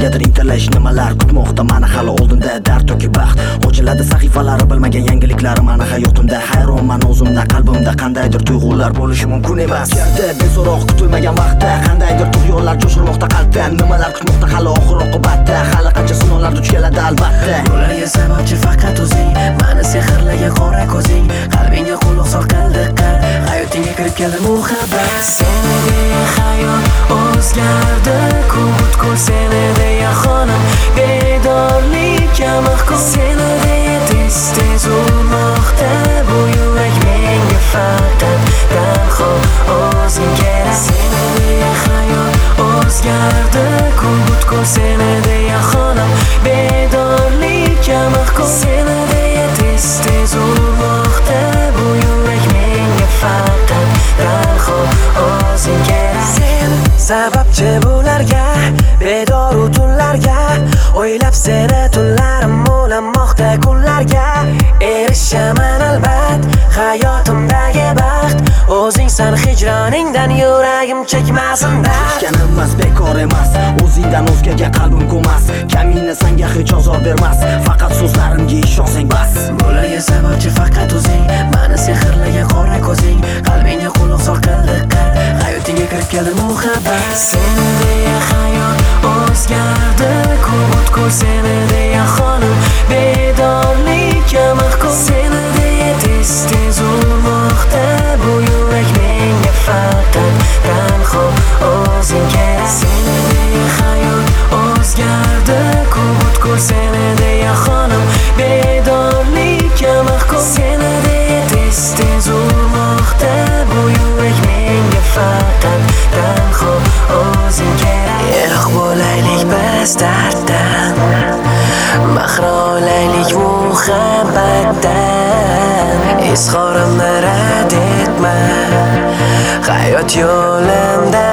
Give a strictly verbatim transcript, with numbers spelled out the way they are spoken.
Negadir intilish nimalar kutmoqda mani hali oldinda dard yoki baxt ochiladi sahifalari bilmagan yangiliklari mani hayotimda hayronman o'zimda qalbimda qandaydir tuyg'ular bo'lishi mumkin emas yerda beso'roq kutilmagan vaqtda qandaydir tug'yonlar jo'shirmoqda qalbda nimalar kutmoqda hali oxir oqibatda hali qancha sinovlar duch keladi albatta bularga sababchi faqat o'zing mani sehrlagan qora ko'zing qalbingga quloq sol qildiqqan hayotingga kirib keldi muhabbat seni deya hayot o'zgardi ku butkul seni deya xonim bedorlikka mahkum seni deya tez tez urmoqda bu yurak menga faqat tanho o'zing kerak seni deya hayot o'zgardi ku butkul seni deya xonim bedorlikka mahkum seni deya tez tez urmoqda bu yurak menga faqat tanho o'zing kerak sen sababchi bularga bedoru tunlarga o'ylab seni tunlarim o'lamoqda kunlarga erishaman albat hayotimdagi baxt o'zingsan hijroningdan yuragim chekmasin dard Kechgan emas bekor emas o'zingdan o'zgaga qalbim ko'mas kamina senga hech ozor bermas faqat so'zlarimga ishonsang bas bularga sababchi faqat o'zing mani sehrlagan qora ko'zing qalbingga quloq sol qildiqqan hayotingga kirib keldi muhabbat seni deya hayot o'zgardi ku butkul seni deya xonim bedorlikka mahkum seni deya tez tez urmoqda bu yurak menga faqat tanho o'zing kerak seni deya hayot o'zgardi ku butkul seni deya xonim bedorlikka mahkum seni deya tez tez urmoqda bu yurak menga faqat tanho o'zing kerak yiroq bo'laylik biz darddan mahro olaylik muhabbatdan izhorimni rad etma hayot yo'limda